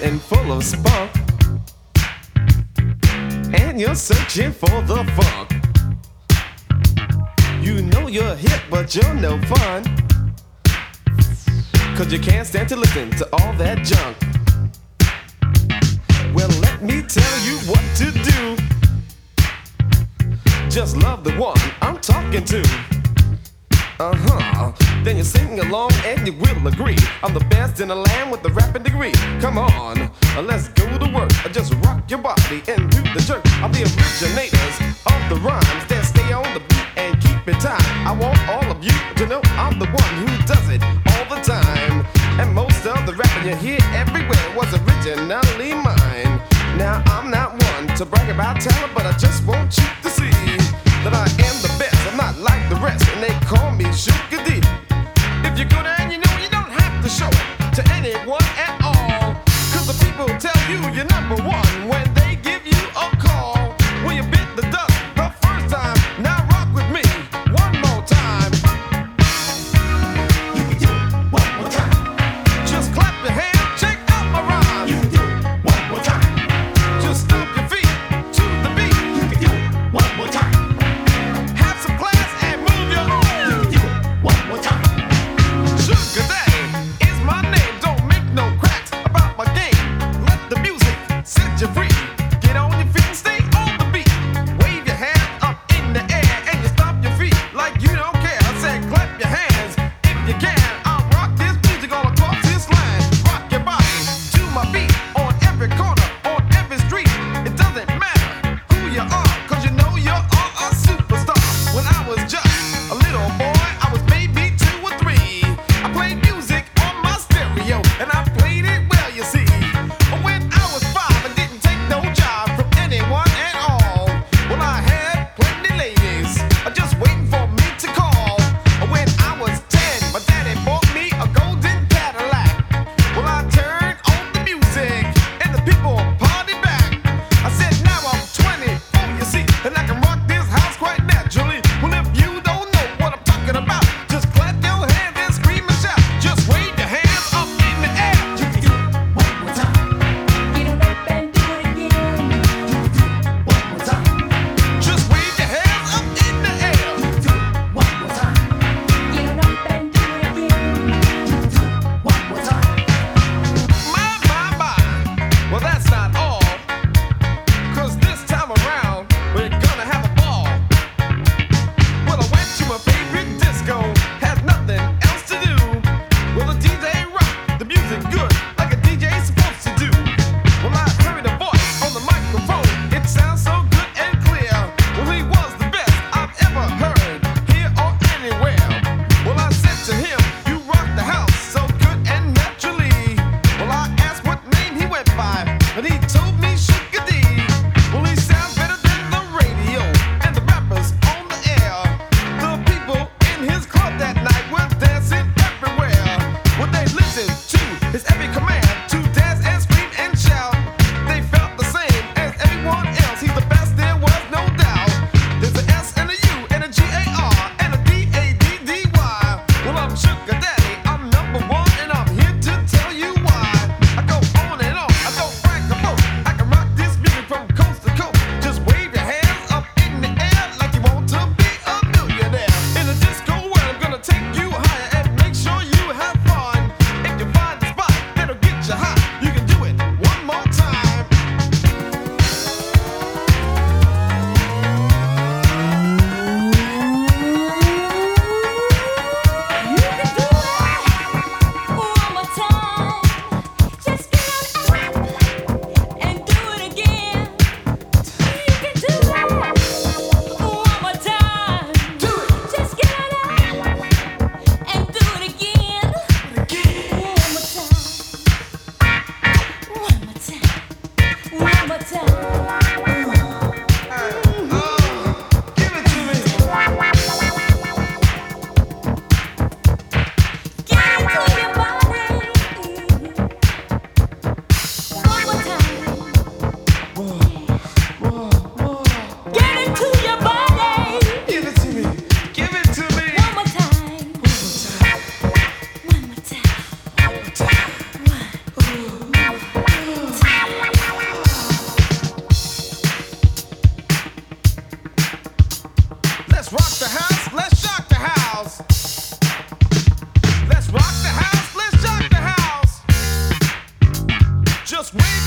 and full of spunk, and you're searching for the funk. You know you're hip, but you're no fun, 'cause you can't stand to listen to all that junk. Well, let me tell you what to do. Just love the one I'm talking to. Then you sing along and you will agree. I'm the best in the land with the rapping degree. Come on, let's go to work. Just rock your body and do the jerk. I'm the originators of the rhymes that stay on the beat and keep it tight. I want all of you to know I'm the one who does it all the time. And most of the rapping you hear everywhere was originally mine. Now I'm not one to brag about talent, but I just want you to see that I am the best. I'm not like the rest, and they call me Sugar D. If you're good and you know, you don't have to show it to anyone at all, 'cause the people tell you you're number one when they give you a call. When you bit the dust the first time, now rock with me one more time. You can do it one more time. Just clap your hands, check out my rhyme. You can do it one more time. Just stomp your feet to the beat. You can do it one just wait